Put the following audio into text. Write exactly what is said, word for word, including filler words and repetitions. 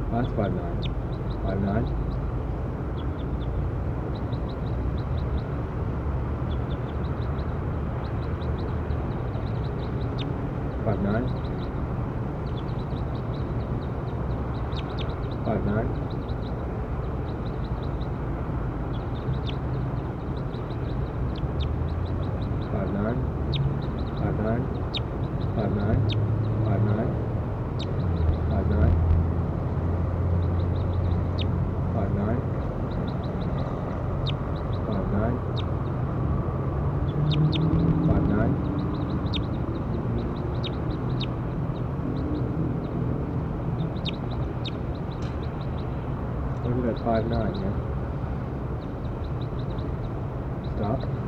That's five nine. Five nine. Five nine. Five nine. Five nine. Five nine. Five nine. Five nine. Five nine. Five nine. Five nine. Five nine. Look at that five nine, yeah. Stop.